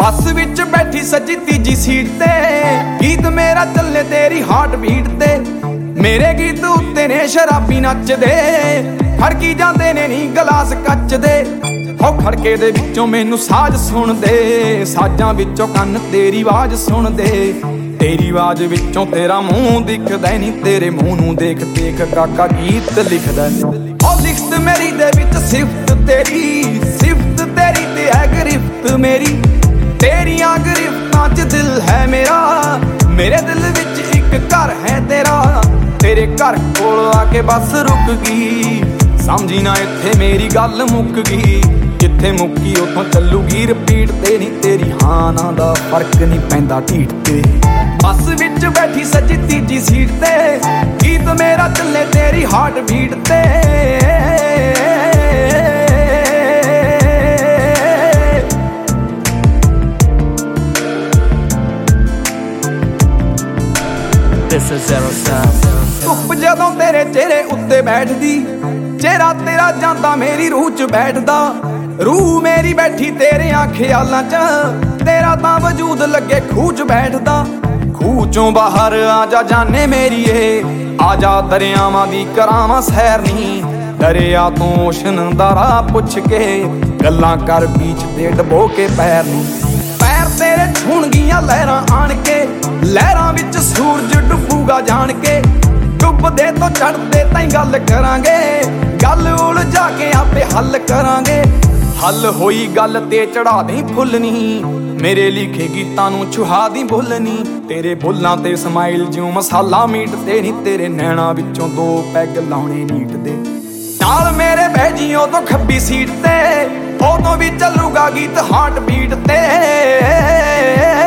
ਬੱਸ ਵਿੱਚ ਬੈਠੀ ਸੱਜੀ ਤੀਜੀ ਸੀਟ ਤੇ ਗੀਤ ਮੇਰਾ ਚੱਲੇ ਤੇਰੀ ਹਾਰਟ ਬੀਟ ਤੇ ਮੇਰੇ ਗੀਤ ਉੱਤੇ ਨੇ ਸ਼ਰਾਬੀ ਨੱਚਦੇ ਖੜਕੀ ਜਾਂਦੇ ਨੇ ਨੀ ਗਲਾਸ ਕੱਚ ਦੇ ਹੋ ਖੜਕੇ ਦੇ ਵਿੱਚੋਂ ਮੈਨੂੰ ਸਾਜ਼ ਸੁਣਦੇ ਸਾਜ਼ਾਂ ਵਿੱਚੋਂ ਕੰਨ ਤੇਰੀ ਆਵਾਜ਼ ਸੁਣਦੇ ਤੇਰੀ ਆਵਾਜ਼ ਵਿੱਚੋਂ ਤੇਰਾ ਮੂੰਹ ਦਿਖਦਾ ਨੀ ਤੇਰੇ ਮੂੰਹ ਨੂੰ ਦੇਖ ਦੇਖ ਕਾਕਾ ਗੀਤ ਲਿਖਦਾ ਉਹ ਲਿਖਤ ਮੇਰੀ ਦੇ ਵਿੱਚ ਸਿਫਤ ਤੇਰੀ ਤੇ ਹੈ ਗ੍ਰਿਫਤ ਮੇਰੀ ਤੇਰੀਆਂ ਗ੍ਰਿਫਤਾਂ 'ਚ ਦਿਲ ਹੈ ਮੇਰਾ ਮੇਰੇ ਦਿਲ ਵਿੱਚ ਇੱਕ ਘਰ ਹੈ ਤੇਰਾ ਤੇਰੇ ਘਰ ਕੋਲ ਆ ਕੇ ਬੱਸ ਰੁਕ ਗਈ ਸਮਝੀ ਨਾ ਇੱਥੇ ਮੇਰੀ ਗੱਲ ਮੁੱਕ ਗਈ ਜਿੱਥੇ ਮੁੱਕੀ ਉੱਥੋਂ ਚੱਲੂਗੀ ਰਿਪੀਟ ਤੇ ਨੀ ਤੇਰੀ ਹਾਂ ਨਾ ਦਾ ਫਰਕ ਨਹੀਂ ਪੈਂਦਾ ਢੀਠ ਤੇ ਬੱਸ ਵਿੱਚ ਬੈਠੀ ਸੱਜੀ ਤੀਜੀ ਸੀਟ ਤੇ ਗੀਤ ਮੇਰਾ ਚੱਲੇ ਤੇਰੀ ਹਾਰਟ ਬੀਟ ਤੇ This is Zero Sound. ਧੁੱਪ ਜਦੋਂ ਤੇਰੇ ਚਿਹਰੇ ਉੱਤੇ ਬੈਠਦੀ ਚਿਹਰਾ ਤੇਰਾ ਜਾਂਦਾ ਮੇਰੀ ਰੂਹ 'ਚ ਬੈਠਦਾ ਰੂਹ ਮੇਰੀ ਬੈਠੀ ਤੇਰਿਆਂ ਖਿਆਲਾਂ 'ਚ ਤੇਰਾ ਤਾਂ ਵਜੂਦ ਲੱਗੇ ਖੂਹ 'ਚ ਬੈਠਦਾ ਖੂਹ 'ਚੋਂ ਬਾਹਰ ਆ ਜਾ ਜਾਨੇ ਮੇਰੀਏ ਆ ਜਾ ਦਰਿਆਵਾਂ ਦੀ ਕਰਾਵਾਂ ਸੈਰ ਨੀ ਦਰਿਆ ਤੋਂ ਓਸ਼ਨ ਦਾ ਰਾਹ ਪੁੱਛ ਕੇ ਗੱਲਾਂ ਕਰ ਬੀਚ ਤੇ ਡਬੋ ਕੇ ਪੈਰ ਨੂੰ ਪੈਰ ਤੇਰੇ ਛੂਣਗੀਆਂ ਲਹਿਰਾਂ ਆਣ ਕੇ ਲਹਿਰਾਂ ਵਿੱਚ ਸੂਰਜ ਡੁੱਬੂਗਾ ਜਾਣ ਕੇ ਡੁੱਬਦੇ ਤੋਂ ਚੜ੍ਹਦੇ ਤਾਈਂ ਗੱਲ ਕਰਾਂਗੇ ਗੱਲ ਉਲਝਾ ਕੇ ਆਪੇ ਹੱਲ ਕਰਾਂਗੇ ਹੱਲ ਹੋਈ ਗੱਲ ਤੇ ਚੜਾ ਦੇ ਫੁੱਲ ਨੀ ਮੇਰੇ ਲਿਖੇ ਗੀਤਾਂ ਨੂੰ ਛੁਹਾ ਦੀ ਬੁੱਲ ਨੀ ਤੇਰੇ ਬੁੱਲਾਂ ਤੇ ਸਮਾਈਲ ਜਿਉਂ ਮਸਾਲਾ ਮੀਟ ਤੇ ਨੀ ਤੇਰੇ ਨੈਣਾ ਵਿੱਚੋਂ ਦੋ ਪੈਗ ਲਾਉਣੇ ਨੀਟ ਦੇ ਨਾਲ ਮੇਰੇ ਬਹਿ ਜੀ ਉਦੋਂ ਖੱਬੀ ਸੀਟ ਤੇ ਉਦੋਂ ਵੀ ਚੱਲੂਗਾ ਗੀਤ ਹਾਰਟ ਬੀਟ ਤੇ